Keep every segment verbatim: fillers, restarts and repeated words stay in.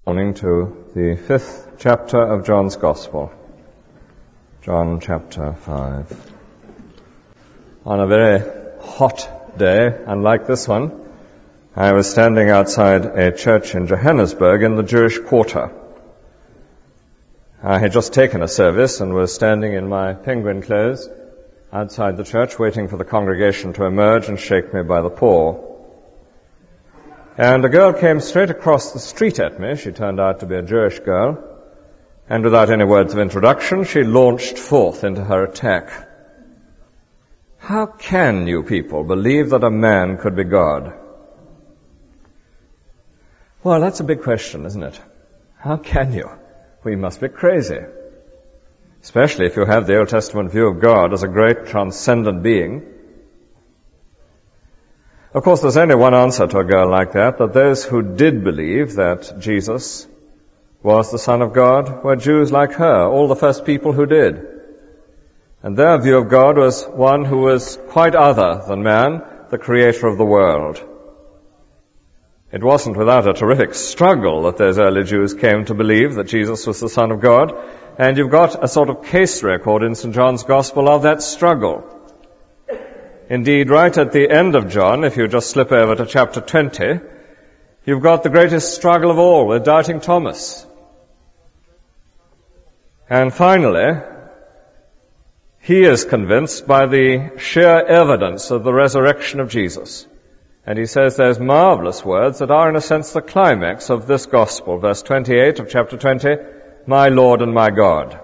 Morning to the fifth chapter of John's Gospel. John chapter five. On a very hot day, unlike this one, I was standing outside a church in Johannesburg in the Jewish quarter. I had just taken a service and was standing in my penguin clothes outside the church waiting for the congregation to emerge and shake me by the paw. And a girl came straight across the street at me. She turned out to be a Jewish girl. And without any words of introduction, she launched forth into her attack. How can you people believe that a man could be God? Well, that's a big question, isn't it? How can you? We must be crazy. Especially if you have the Old Testament view of God as a great transcendent being. Of course, there's only one answer to a girl like that, that those who did believe that Jesus was the Son of God were Jews like her, all the first people who did. And their view of God was one who was quite other than man, the creator of the world. It wasn't without a terrific struggle that those early Jews came to believe that Jesus was the Son of God, and you've got a sort of case record in Saint John's Gospel of that struggle. Indeed, right at the end of John, if you just slip over to chapter twenty, you've got the greatest struggle of all with doubting Thomas. And finally, he is convinced by the sheer evidence of the resurrection of Jesus. And he says those marvelous words that are in a sense the climax of this gospel, verse twenty-eight of chapter twenty, "My Lord and my God."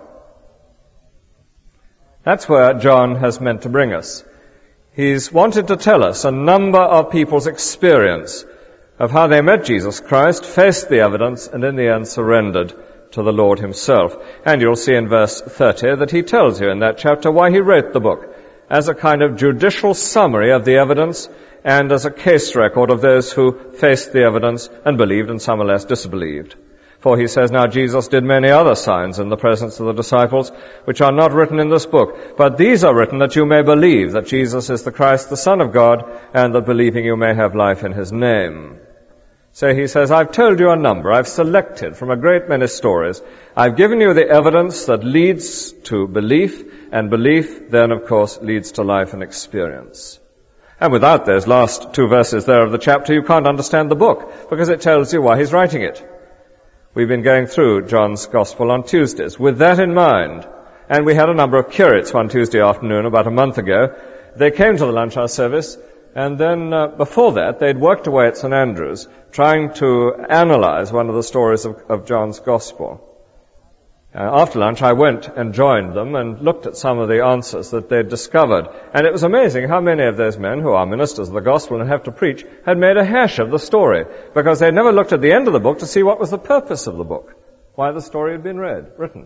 That's where John has meant to bring us. He's wanted to tell us a number of people's experience of how they met Jesus Christ, faced the evidence, and in the end surrendered to the Lord himself. And you'll see in verse thirty that he tells you in that chapter why he wrote the book, as a kind of judicial summary of the evidence and as a case record of those who faced the evidence and believed and some or less disbelieved. For he says, "Now Jesus did many other signs in the presence of the disciples, which are not written in this book. But these are written that you may believe that Jesus is the Christ, the Son of God, and that believing you may have life in his name." So he says, I've told you a number. I've selected from a great many stories. I've given you the evidence that leads to belief, and belief then, of course, leads to life and experience. And without those last two verses there of the chapter, you can't understand the book, because it tells you why he's writing it. We've been going through John's Gospel on Tuesdays with that in mind. And we had a number of curates one Tuesday afternoon about a month ago. They came to the lunch hour service, and then uh, before that they'd worked away at Saint Andrew's trying to analyze one of the stories of, of John's Gospel. Uh, after lunch I went and joined them and looked at some of the answers that they'd discovered. And it was amazing how many of those men who are ministers of the gospel and have to preach had made a hash of the story, because they'd never looked at the end of the book to see what was the purpose of the book, why the story had been read, written.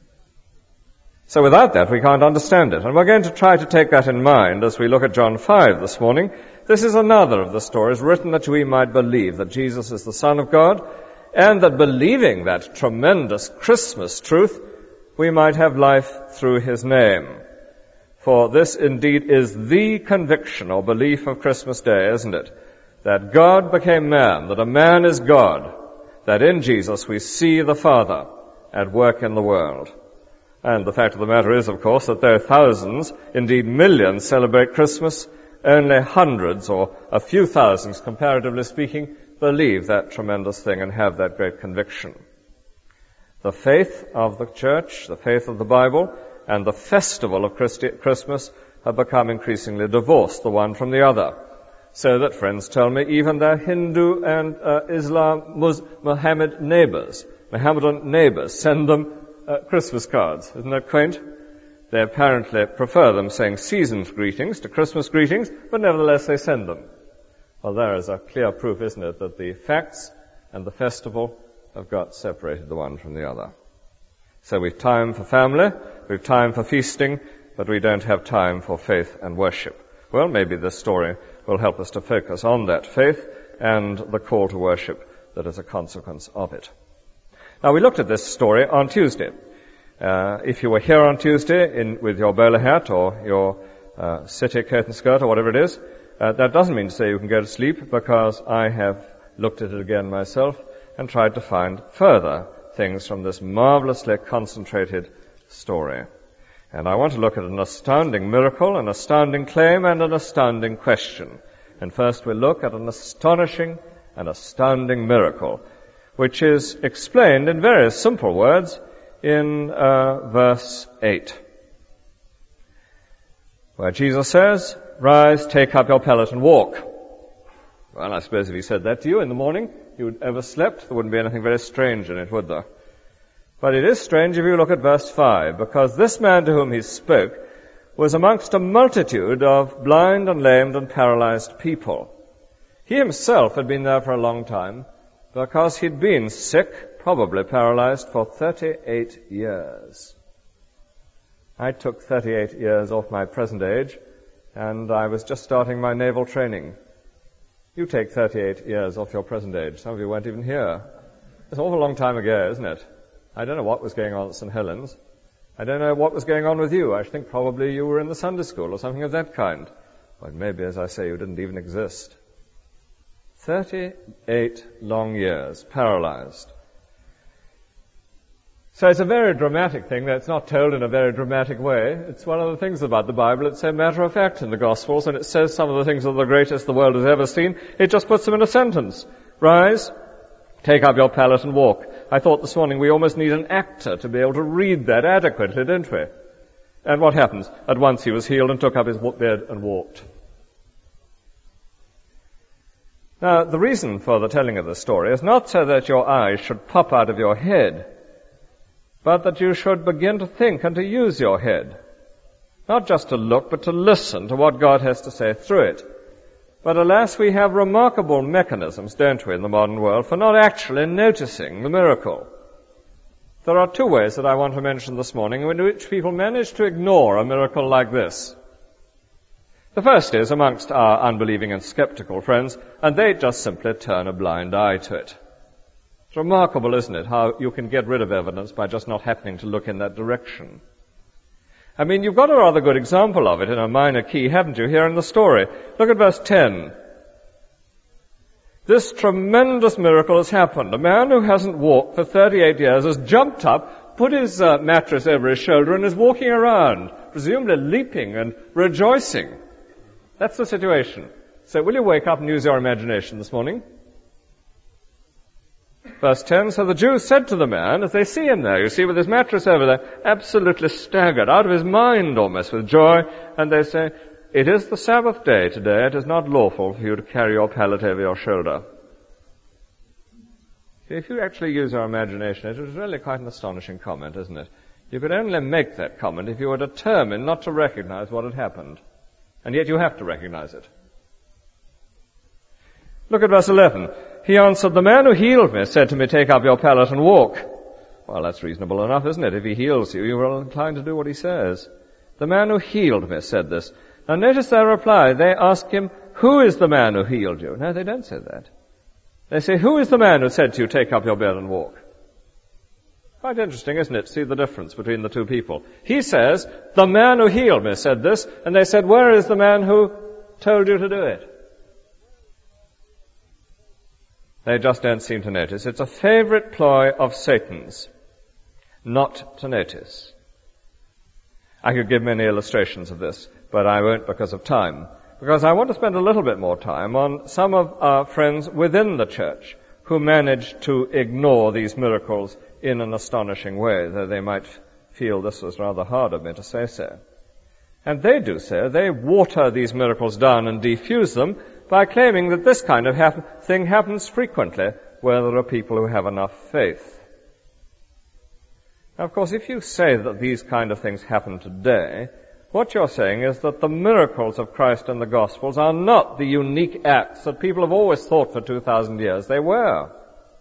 So without that we can't understand it. And we're going to try to take that in mind as we look at John five this morning. This is another of the stories written that we might believe that Jesus is the Son of God, and that believing that tremendous Christmas truth, we might have life through his name. For this indeed is the conviction or belief of Christmas Day, isn't it? That God became man, that a man is God, that in Jesus we see the Father at work in the world. And the fact of the matter is, of course, that though thousands, indeed millions, celebrate Christmas, only hundreds or a few thousands, comparatively speaking, believe that tremendous thing and have that great conviction. The faith of the church, the faith of the Bible, and the festival of Christi- Christmas have become increasingly divorced, the one from the other. So that, friends tell me, even their Hindu and uh, Islam, Mus- Mohammed neighbors, Mohammedan neighbors, send them uh, Christmas cards. Isn't that quaint? They apparently prefer them saying season's greetings to Christmas greetings, but nevertheless they send them. Well, there is a clear proof, isn't it, that the facts and the festival have got separated the one from the other. So we've time for family, we've time for feasting, but we don't have time for faith and worship. Well, maybe this story will help us to focus on that faith and the call to worship that is a consequence of it. Now, we looked at this story on Tuesday. Uh, if you were here on Tuesday in, with your bowler hat or your uh, city curtain skirt or whatever it is, Uh, that doesn't mean to say you can go to sleep, because I have looked at it again myself, and tried to find further things from this marvelously concentrated story. And I want to look at an astounding miracle, an astounding claim, and an astounding question. And first we'll look at an astonishing and astounding miracle, which is explained in very simple words in uh, verse eight, where Jesus says, "Rise, take up your pallet and walk." Well, I suppose if he said that to you in the morning, you would overslept. There wouldn't be anything very strange in it, would there? But it is strange if you look at verse five, because this man to whom he spoke was amongst a multitude of blind and lamed and paralyzed people. He himself had been there for a long time, because he'd been sick, probably paralyzed, for thirty-eight years. I took thirty-eight years off my present age, and I was just starting my naval training. You take thirty-eight years off your present age. Some of you weren't even here. It's an awful long time ago, isn't it? I don't know what was going on at Saint Helens. I don't know what was going on with you. I think probably you were in the Sunday school or something of that kind. Or maybe, as I say, you didn't even exist. thirty-eight long years, paralyzed. So it's a very dramatic thing that's not told in a very dramatic way. It's one of the things about the Bible. It's a matter of fact in the Gospels, and it says some of the things that are the greatest the world has ever seen. It just puts them in a sentence. Rise, take up your pallet and walk. I thought this morning we almost need an actor to be able to read that adequately, don't we? And what happens? At once he was healed and took up his bed and walked. Now, the reason for the telling of the story is not so that your eyes should pop out of your head, but that you should begin to think and to use your head. Not just to look, but to listen to what God has to say through it. But alas, we have remarkable mechanisms, don't we, in the modern world, for not actually noticing the miracle. There are two ways that I want to mention this morning in which people manage to ignore a miracle like this. The first is amongst our unbelieving and skeptical friends, and they just simply turn a blind eye to it. It's remarkable, isn't it, how you can get rid of evidence by just not happening to look in that direction. I mean, you've got a rather good example of it in a minor key, haven't you, here in the story? Look at verse ten. This tremendous miracle has happened. A man who hasn't walked for thirty-eight years has jumped up, put his uh, mattress over his shoulder, and is walking around, presumably leaping and rejoicing. That's the situation. So will you wake up and use your imagination this morning? Verse ten, so the Jews said to the man, as they see him there, you see, with his mattress over there, absolutely staggered, out of his mind almost with joy, and they say, it is the Sabbath day today, it is not lawful for you to carry your pallet over your shoulder. See, if you actually use your imagination, it is really quite an astonishing comment, isn't it? You could only make that comment if you were determined not to recognize what had happened. And yet you have to recognize it. Look at verse eleven. He answered, the man who healed me said to me, take up your pallet and walk. Well, that's reasonable enough, isn't it? If he heals you, you are inclined to do what he says. The man who healed me said this. Now notice their reply. They ask him, who is the man who healed you? No, they don't say that. They say, who is the man who said to you, take up your bed and walk? Quite interesting, isn't it, to see the difference between the two people. He says, the man who healed me said this, and they said, where is the man who told you to do it? They just don't seem to notice. It's a favorite ploy of Satan's, not to notice. I could give many illustrations of this, but I won't because of time. Because I want to spend a little bit more time on some of our friends within the church who manage to ignore these miracles in an astonishing way, though they might feel this was rather hard of me to say so. And they do so. They water these miracles down and defuse them by claiming that this kind of hap- thing happens frequently where there are people who have enough faith. Now, of course, if you say that these kind of things happen today, what you're saying is that the miracles of Christ and the Gospels are not the unique acts that people have always thought for two thousand years they were.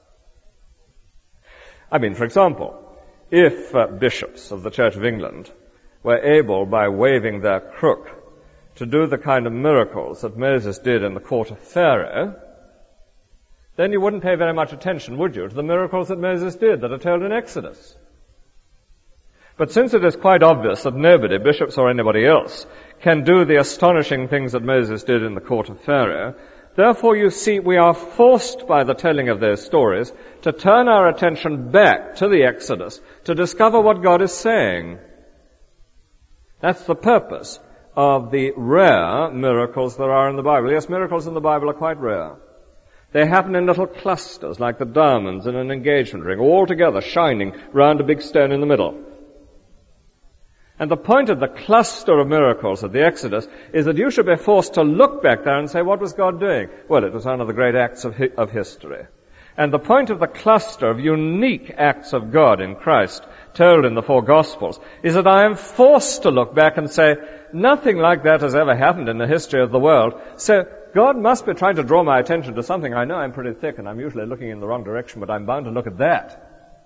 I mean, for example, if uh, bishops of the Church of England were able, by waving their crook, to do the kind of miracles that Moses did in the court of Pharaoh, then you wouldn't pay very much attention, would you, to the miracles that Moses did that are told in Exodus. But since it is quite obvious that nobody, bishops or anybody else, can do the astonishing things that Moses did in the court of Pharaoh, Therefore, you see, we are forced by the telling of those stories to turn our attention back to the Exodus to discover what God is saying. That's the purpose of the rare miracles there are in the Bible. Yes, miracles in the Bible are quite rare. They happen in little clusters, like the diamonds in an engagement ring, all together shining round a big stone in the middle. And the point of the cluster of miracles of the Exodus is that you should be forced to look back there and say, what was God doing? Well, it was one of the great acts of, hi- of history. And the point of the cluster of unique acts of God in Christ, told in the four Gospels, is that I am forced to look back and say, nothing like that has ever happened in the history of the world. So God must be trying to draw my attention to something. I know I'm pretty thick and I'm usually looking in the wrong direction, but I'm bound to look at that.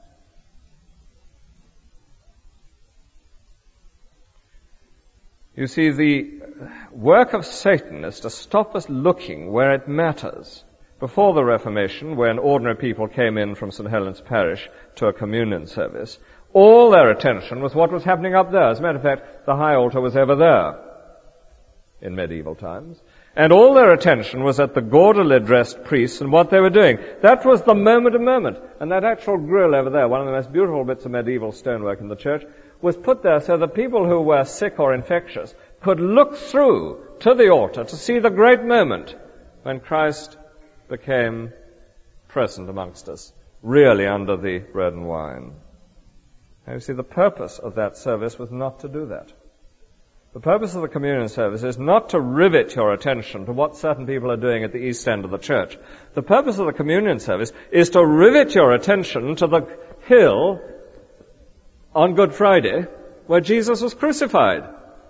You see, the work of Satan is to stop us looking where it matters. Before the Reformation, when ordinary people came in from Saint Helens Parish to a communion service, all their attention was what was happening up there. As a matter of fact, the high altar was over there in medieval times. And all their attention was at the gaudily dressed priests and what they were doing. That was the moment of moment. And that actual grill over there, one of the most beautiful bits of medieval stonework in the church, was put there so that people who were sick or infectious could look through to the altar to see the great moment when Christ became present amongst us, really under the bread and wine. And you see, the purpose of that service was not to do that. The purpose of the communion service is not to rivet your attention to what certain people are doing at the east end of the church. The purpose of the communion service is to rivet your attention to the hill on Good Friday where Jesus was crucified.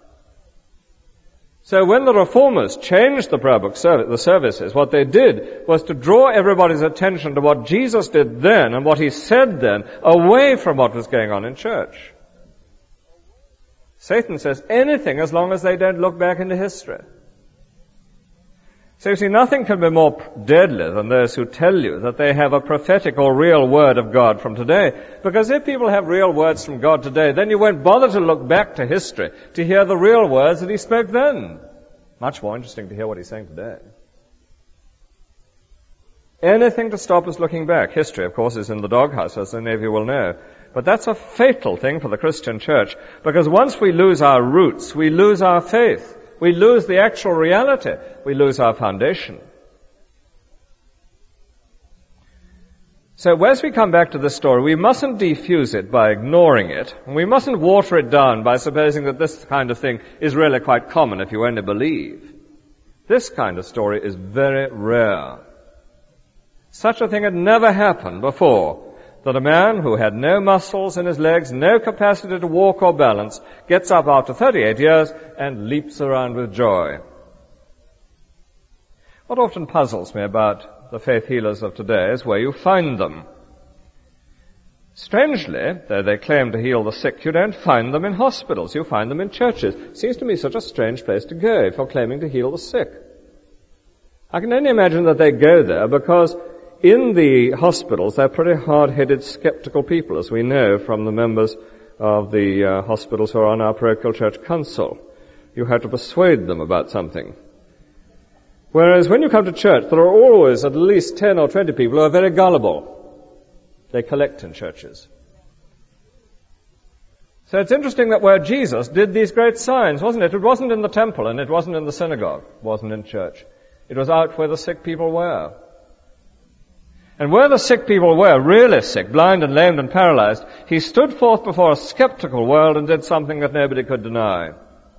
So when the Reformers changed the prayer book service, the services, what they did was to draw everybody's attention to what Jesus did then and what he said then, away from what was going on in church. Satan says anything as long as they don't look back into history. So you see, nothing can be more deadly than those who tell you that they have a prophetic or real word of God from today. Because if people have real words from God today, then you won't bother to look back to history to hear the real words that he spoke then. Much more interesting to hear what he's saying today. Anything to stop us looking back. History, of course, is in the doghouse, as many of you will know. But that's a fatal thing for the Christian church, because once we lose our roots, we lose our faith. We lose the actual reality. We lose our foundation. So as we come back to this story, we mustn't defuse it by ignoring it. And we mustn't water it down by supposing that this kind of thing is really quite common if you only believe. This kind of story is very rare. Such a thing had never happened before, that a man who had no muscles in his legs, no capacity to walk or balance, gets up after thirty-eight years and leaps around with joy. What often puzzles me about the faith healers of today is where you find them. Strangely, though they claim to heal the sick, you don't find them in hospitals, you find them in churches. It seems to me such a strange place to go if you're claiming to heal the sick. I can only imagine that they go there because in the hospitals, they're pretty hard-headed, skeptical people, as we know from the members of the uh, hospitals who are on our parochial church council. You have to persuade them about something. Whereas when you come to church, there are always at least ten or twenty people who are very gullible. They collect in churches. So it's interesting that where Jesus did these great signs, wasn't it? It wasn't in the temple and it wasn't in the synagogue. It wasn't in church. It was out where the sick people were. And where the sick people were, really sick, blind and lamed and paralyzed, he stood forth before a skeptical world and did something that nobody could deny.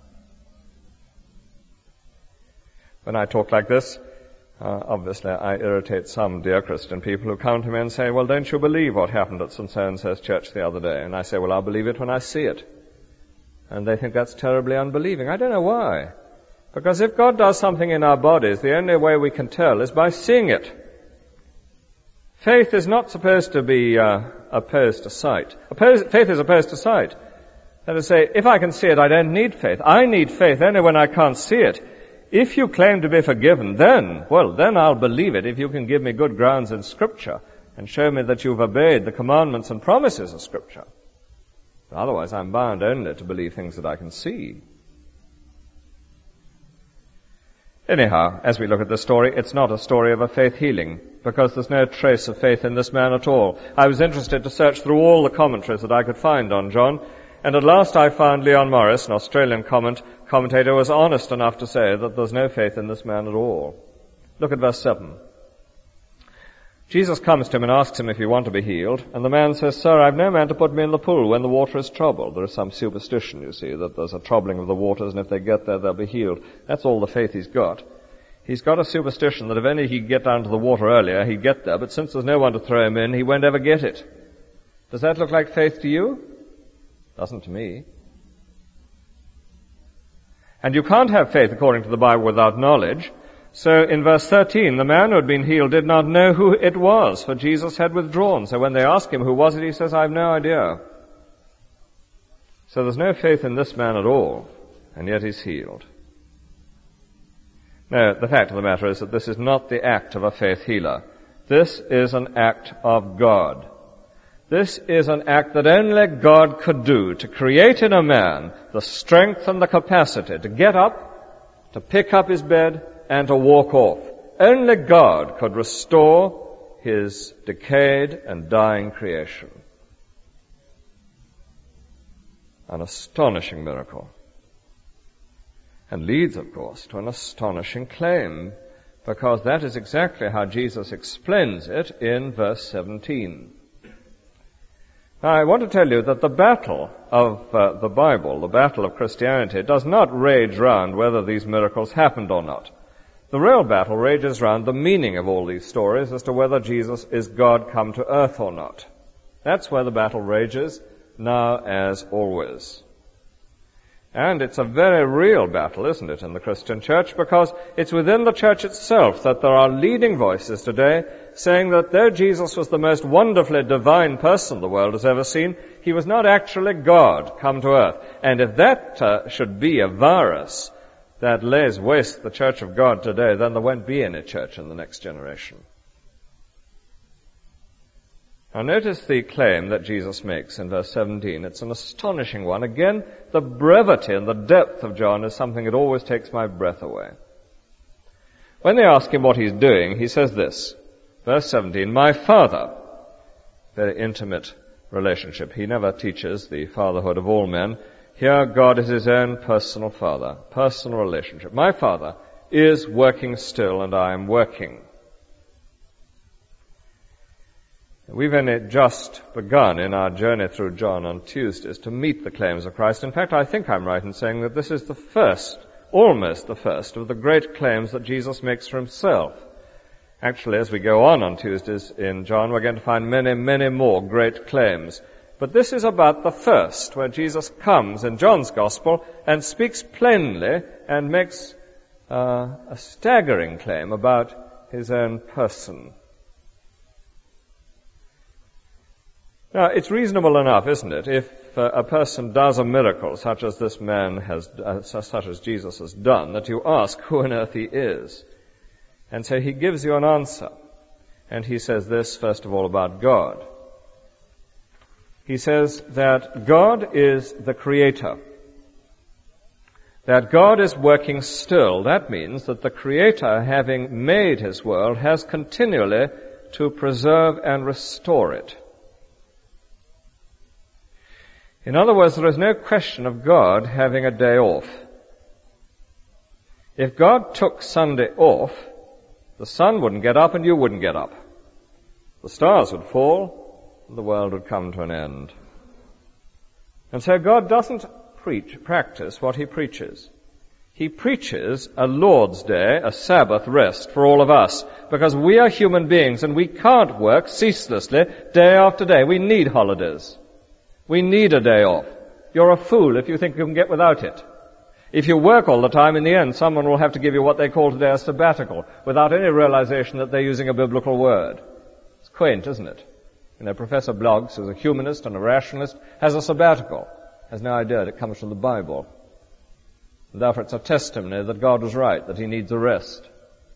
When I talk like this, uh, obviously I irritate some dear Christian people who come to me and say, well, don't you believe what happened at Saint So-and-so's church the other day? And I say, well, I'll believe it when I see it. And they think that's terribly unbelieving. I don't know why. Because if God does something in our bodies, the only way we can tell is by seeing it. Faith is not supposed to be uh, opposed to sight. Opposed, faith is opposed to sight. That is to say, if I can see it, I don't need faith. I need faith only when I can't see it. If you claim to be forgiven, then, well, then I'll believe it if you can give me good grounds in Scripture and show me that you've obeyed the commandments and promises of Scripture. Otherwise, I'm bound only to believe things that I can see. Anyhow, as we look at this story, it's not a story of a faith healing, because there's no trace of faith in this man at all. I was interested to search through all the commentaries that I could find on John, and at last I found Leon Morris, an Australian comment, commentator, was honest enough to say that there's no faith in this man at all. Look at verse seven. Jesus comes to him and asks him if he want to be healed, and the man says, "Sir, I've no man to put me in the pool when the water is troubled." There is some superstition, you see, that there's a troubling of the waters, and if they get there, they'll be healed. That's all the faith he's got. He's got a superstition that if only he'd get down to the water earlier, he'd get there, but since there's no one to throw him in, he won't ever get it. Does that look like faith to you? Doesn't to me. And you can't have faith according to the Bible without knowledge. So in verse thirteen, the man who had been healed did not know who it was, for Jesus had withdrawn. So when they ask him who was it, he says, "I have no idea." So there's no faith in this man at all, and yet he's healed. No, the fact of the matter is that this is not the act of a faith healer. This is an act of God. This is an act that only God could do, to create in a man the strength and the capacity to get up, to pick up his bed, and to walk off. Only God could restore his decayed and dying creation. An astonishing miracle. And leads, of course, to an astonishing claim, because that is exactly how Jesus explains it in verse seventeen. Now, I want to tell you that the battle of uh, the Bible, the battle of Christianity, does not rage round whether these miracles happened or not. The real battle rages round the meaning of all these stories as to whether Jesus is God come to earth or not. That's where the battle rages, now as always. And it's a very real battle, isn't it, in the Christian church, because it's within the church itself that there are leading voices today saying that though Jesus was the most wonderfully divine person the world has ever seen, he was not actually God come to earth. And if that uh, should be a virus that lays waste the church of God today, then there won't be any church in the next generation. Now notice the claim that Jesus makes in verse seventeen. It's an astonishing one. Again, the brevity and the depth of John is something that always takes my breath away. When they ask him what he's doing, he says this, verse seventeen, "My Father," very intimate relationship. He never teaches the fatherhood of all men. Here, God is his own personal Father, personal relationship. "My Father is working still, and I am working." We've only just begun in our journey through John on Tuesdays to meet the claims of Christ. In fact, I think I'm right in saying that this is the first, almost the first, of the great claims that Jesus makes for himself. Actually, as we go on on Tuesdays in John, we're going to find many, many more great claims. But this is about the first, where Jesus comes in John's Gospel and speaks plainly and makes uh, a staggering claim about his own person. Now, it's reasonable enough, isn't it, if uh, a person does a miracle such as this man has, uh, such as Jesus has done, that you ask who on earth he is. And so he gives you an answer. And he says this, first of all, about God. He says that God is the Creator. That God is working still. That means that the Creator, having made his world, has continually to preserve and restore it. In other words, there is no question of God having a day off. If God took Sunday off, the sun wouldn't get up and you wouldn't get up. The stars would fall, the world would come to an end. And so God doesn't preach, practice what he preaches. He preaches a Lord's Day, a Sabbath rest for all of us, because we are human beings and we can't work ceaselessly day after day. We need holidays. We need a day off. You're a fool if you think you can get without it. If you work all the time, in the end, someone will have to give you what they call today a sabbatical, without any realization that they're using a biblical word. It's quaint, isn't it? You know, Professor Bloggs, who's a humanist and a rationalist, has a sabbatical. Has no idea that it comes from the Bible. And therefore it's a testimony that God was right, that he needs a rest.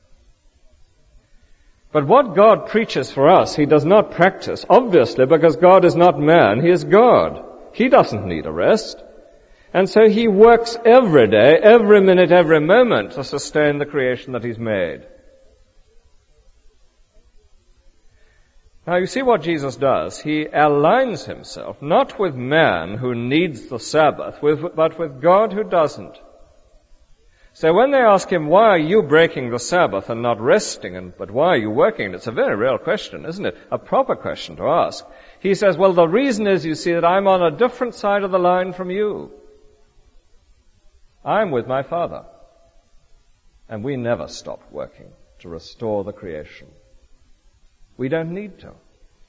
But what God preaches for us, he does not practice, obviously, because God is not man, he is God. He doesn't need a rest. And so he works every day, every minute, every moment to sustain the creation that he's made. Now you see what Jesus does. He aligns himself not with man who needs the Sabbath, with, but with God who doesn't. So when they ask him, why are you breaking the Sabbath and not resting, and, but why are you working? It's a very real question, isn't it? A proper question to ask. He says, well, the reason is, you see, that I'm on a different side of the line from you. I'm with my Father. And we never stop working to restore the creation. We don't need to.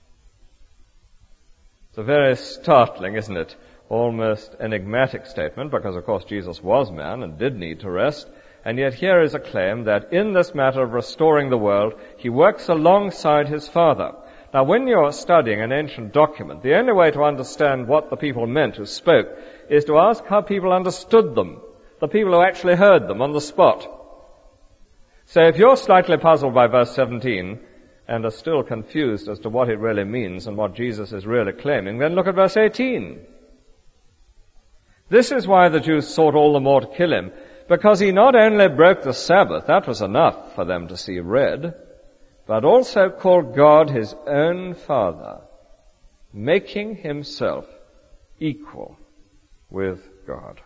It's a very startling, isn't it? Almost enigmatic statement, because of course Jesus was man and did need to rest. And yet here is a claim that in this matter of restoring the world, he works alongside his Father. Now when you're studying an ancient document, the only way to understand what the people meant who spoke is to ask how people understood them, the people who actually heard them on the spot. So if you're slightly puzzled by verse seventeen, and are still confused as to what it really means and what Jesus is really claiming, then look at verse eighteen. This is why the Jews sought all the more to kill him, because he not only broke the Sabbath, that was enough for them to see red, but also called God his own Father, making himself equal with God.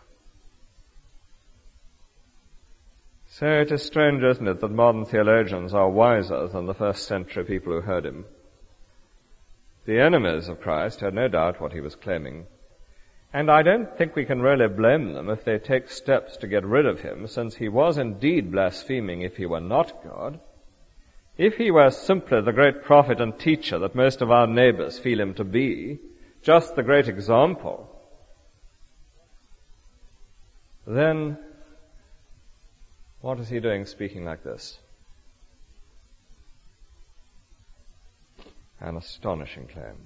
So it is strange, isn't it, that modern theologians are wiser than the first century people who heard him. The enemies of Christ had no doubt what he was claiming. And I don't think we can really blame them if they take steps to get rid of him, since he was indeed blaspheming if he were not God. If he were simply the great prophet and teacher that most of our neighbors feel him to be, just the great example, then what is he doing speaking like this? An astonishing claim.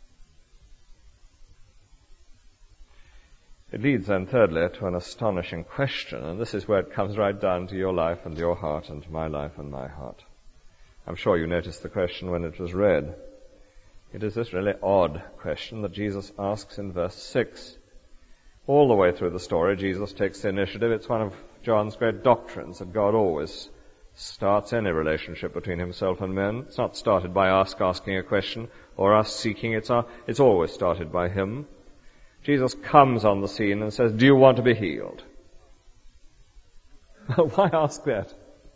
It leads then, thirdly, to an astonishing question, and this is where it comes right down to your life and your heart and to my life and my heart. I'm sure you noticed the question when it was read. It is this really odd question that Jesus asks in verse six. All the way through the story, Jesus takes the initiative. It's one of John's great doctrines that God always starts any relationship between himself and men. It's not started by us asking a question or us seeking. It's, our, it's always started by him. Jesus comes on the scene and says, do you want to be healed? Why ask that?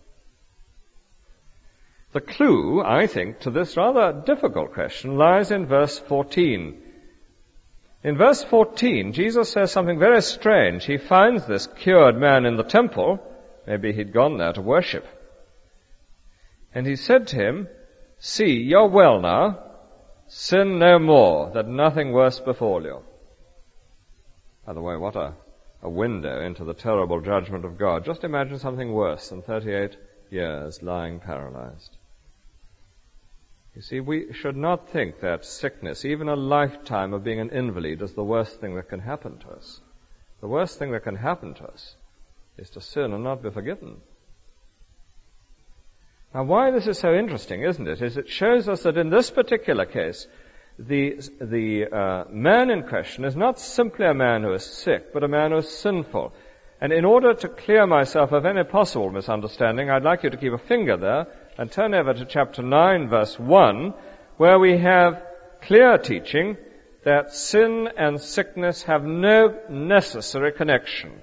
The clue, I think, to this rather difficult question lies in verse fourteen. In verse fourteen, Jesus says something very strange. He finds this cured man in the temple. Maybe he'd gone there to worship. And he said to him, see, you're well now. Sin no more, that nothing worse befall you. By the way, what a, a window into the terrible judgment of God. Just imagine something worse than thirty-eight years lying paralyzed. You see, we should not think that sickness, even a lifetime of being an invalid, is the worst thing that can happen to us. The worst thing that can happen to us is to sin and not be forgiven. Now, why this is so interesting, isn't it, is it shows us that in this particular case, the, the uh, man in question is not simply a man who is sick, but a man who is sinful. And in order to clear myself of any possible misunderstanding, I'd like you to keep a finger there and turn over to chapter nine, verse one, where we have clear teaching that sin and sickness have no necessary connection.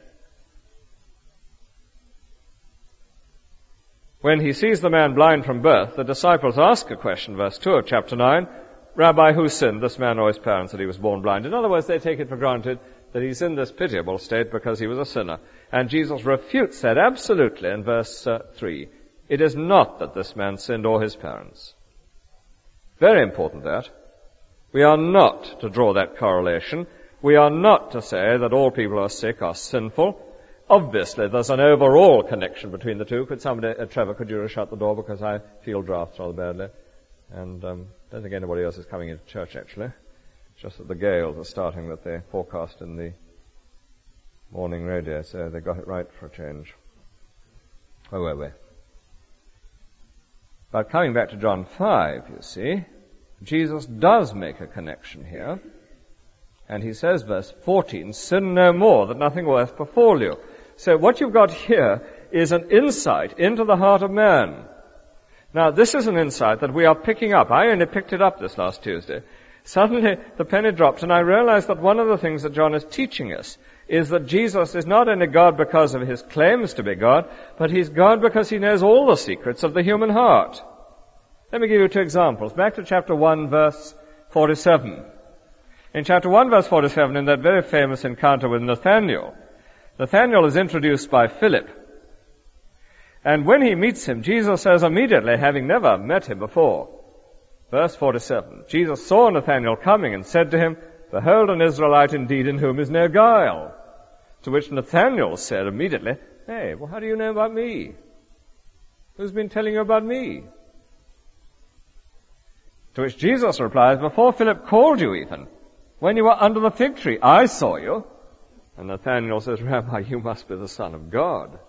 When he sees the man blind from birth, the disciples ask a question, verse two of chapter nine, Rabbi, who sinned, this man or his parents, that he was born blind? In other words, they take it for granted that he's in this pitiable state because he was a sinner. And Jesus refutes that absolutely in verse uh, three. It is not that this man sinned or his parents. Very important that. We are not to draw that correlation. We are not to say that all people who are sick are sinful. Obviously, there's an overall connection between the two. Could somebody, uh, Trevor, could you shut the door because I feel drafts rather badly? And um, I don't think anybody else is coming into church, actually. It's just that the gales are starting that they forecast in the morning radio, so they got it right for a change. Where were we? But coming back to John five, you see, Jesus does make a connection here. And he says, verse fourteen, sin no more, that nothing worth befall you. So what you've got here is an insight into the heart of man. Now, this is an insight that we are picking up. I only picked it up this last Tuesday. Suddenly, the penny dropped, and I realized that one of the things that John is teaching us is that Jesus is not only God because of his claims to be God, but he's God because he knows all the secrets of the human heart. Let me give you two examples. Back to chapter one, verse forty-seven. In chapter one, verse forty-seven, in that very famous encounter with Nathanael, Nathanael is introduced by Philip. And when he meets him, Jesus says immediately, having never met him before, verse forty-seven, Jesus saw Nathanael coming and said to him, "Behold, an Israelite indeed in whom is no guile." To which Nathanael said immediately, "Hey, well, how do you know about me? Who's been telling you about me?" To which Jesus replies, "Before Philip called you even, when you were under the fig tree, I saw you." And Nathanael says, "Rabbi, you must be the Son of God."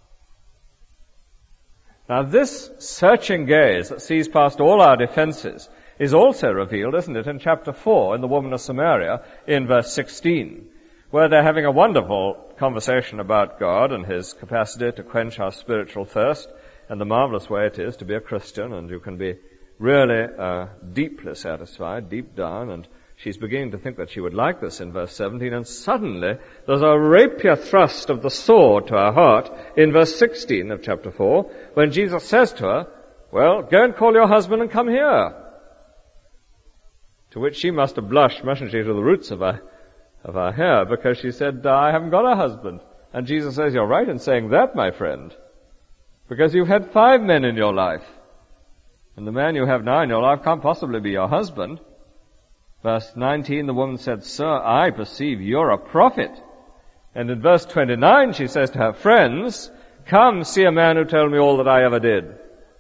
Now this searching gaze that sees past all our defenses is also revealed, isn't it, in chapter four, in the woman of Samaria, in verse sixteen, where they're having a wonderful conversation about God and his capacity to quench our spiritual thirst, and the marvelous way it is to be a Christian, and you can be really uh, deeply satisfied, deep down, and she's beginning to think that she would like this in verse seventeen, and suddenly there's a rapier thrust of the sword to her heart in verse sixteen of chapter four, when Jesus says to her, "Well, go and call your husband and come here." To which she must have blushed, mustn't she, to the roots of her, of her hair, because she said, "I haven't got a husband." And Jesus says, "You're right in saying that, my friend, because you've had five men in your life, and the man you have now in your life can't possibly be your husband." Verse nineteen, the woman said, "Sir, I perceive you're a prophet." And in verse twenty-nine, she says to her friends, "Come, see a man who told me all that I ever did."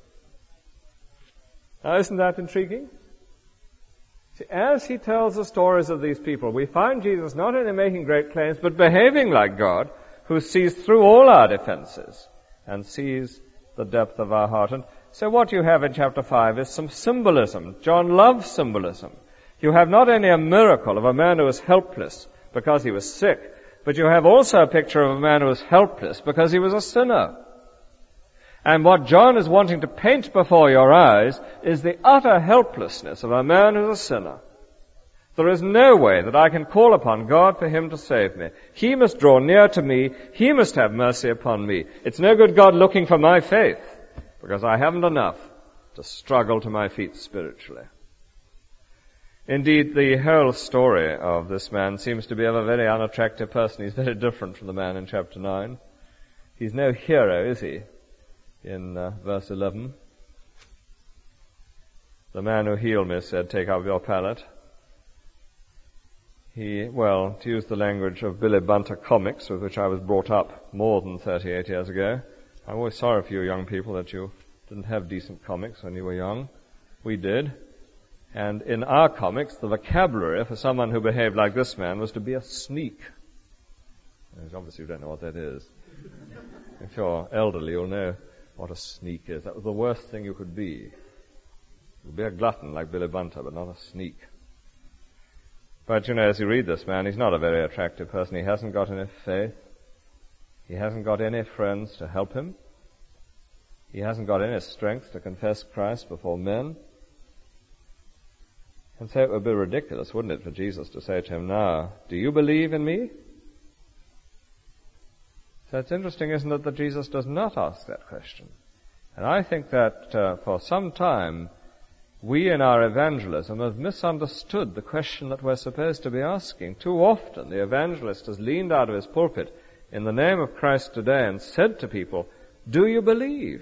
Now, isn't that intriguing? See, as he tells the stories of these people, we find Jesus not only making great claims, but behaving like God, who sees through all our defenses and sees the depth of our heart. And so what you have in chapter five is some symbolism. John loves symbolism. You have not only a miracle of a man who was helpless because he was sick, but you have also a picture of a man who was helpless because he was a sinner. And what John is wanting to paint before your eyes is the utter helplessness of a man who's a sinner. There is no way that I can call upon God for him to save me. He must draw near to me. He must have mercy upon me. It's no good God looking for my faith, because I haven't enough to struggle to my feet spiritually. Indeed, the whole story of this man seems to be of a very unattractive person. He's very different from the man in chapter nine. He's no hero, is he? In uh, verse eleven. The man who healed me said, "Take up your pallet." He, well, to use the language of Billy Bunter comics, with which I was brought up more than thirty-eight years ago. I'm always sorry for you young people that you didn't have decent comics when you were young. We did. And in our comics, the vocabulary for someone who behaved like this man was to be a sneak. Obviously you don't know what that is. If you're elderly, you'll know what a sneak is. That was the worst thing you could be. You'll be a glutton like Billy Bunter, but not a sneak. But, you know, as you read this man, he's not a very attractive person. He hasn't got any faith. He hasn't got any friends to help him. He hasn't got any strength to confess Christ before men. And so it would be ridiculous, wouldn't it, for Jesus to say to him, "Now, do you believe in me?" So it's interesting, isn't it, that Jesus does not ask that question. And I think that uh, for some time, we in our evangelism have misunderstood the question that we're supposed to be asking. Too often, the evangelist has leaned out of his pulpit in the name of Christ today and said to people, "Do you believe?"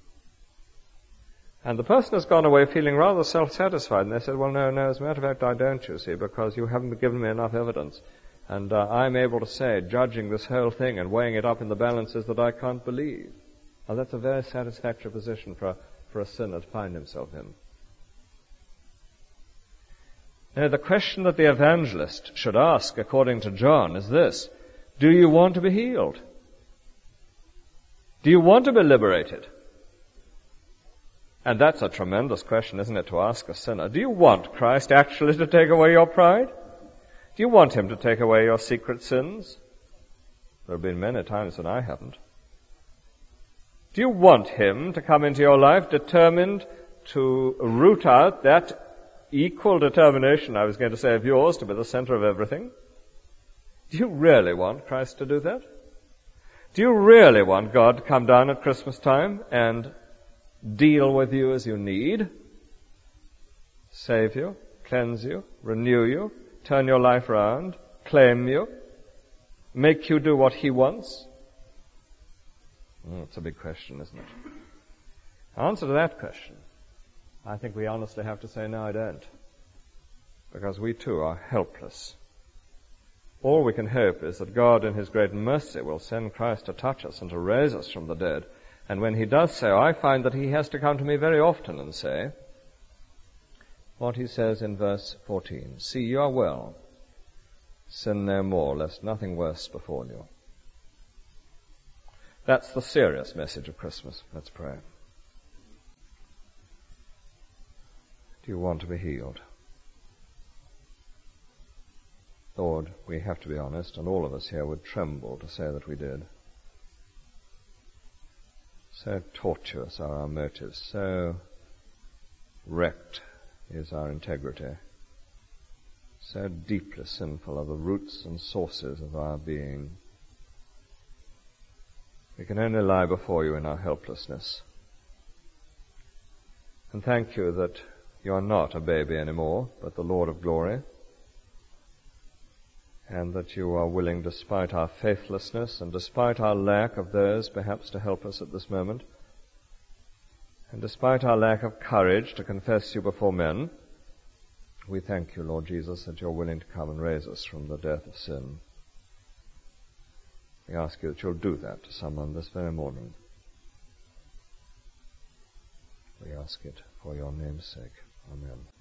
And the person has gone away feeling rather self-satisfied. And they said, "Well, no, no, as a matter of fact, I don't, you see, because you haven't given me enough evidence. And uh, I'm able to say, judging this whole thing and weighing it up in the balances, that I can't believe." Now, that's a very satisfactory position for a, for a sinner to find himself in. Now, the question that the evangelist should ask, according to John, is this: do you want to be healed? Do you want to be liberated? And that's a tremendous question, isn't it, to ask a sinner. Do you want Christ actually to take away your pride? Do you want him to take away your secret sins? There have been many times when I haven't. Do you want him to come into your life determined to root out that equal determination, I was going to say, of yours to be the center of everything? Do you really want Christ to do that? Do you really want God to come down at Christmas time and deal with you as you need? Save you, cleanse you, renew you, turn your life around, claim you, make you do what he wants? Oh, it's a big question, isn't it? Answer to that question, I think we honestly have to say, no, I don't. Because we too are helpless. All we can hope is that God in his great mercy will send Christ to touch us and to raise us from the dead. And when he does so, I find that he has to come to me very often and say what he says in verse fourteen. See, you are well. Sin no more, lest nothing worse befall you. That's the serious message of Christmas. Let's pray. Do you want to be healed? Lord, we have to be honest, and all of us here would tremble to say that we did. So tortuous are our motives, so wrecked is our integrity, so deeply sinful are the roots and sources of our being. We can only lie before you in our helplessness. And thank you that you are not a baby anymore, but the Lord of glory, and that you are willing, despite our faithlessness and despite our lack of those perhaps to help us at this moment, and despite our lack of courage to confess you before men, we thank you, Lord Jesus, that you're willing to come and raise us from the death of sin. We ask you that you'll do that to someone this very morning. We ask it for your name's sake. Amen.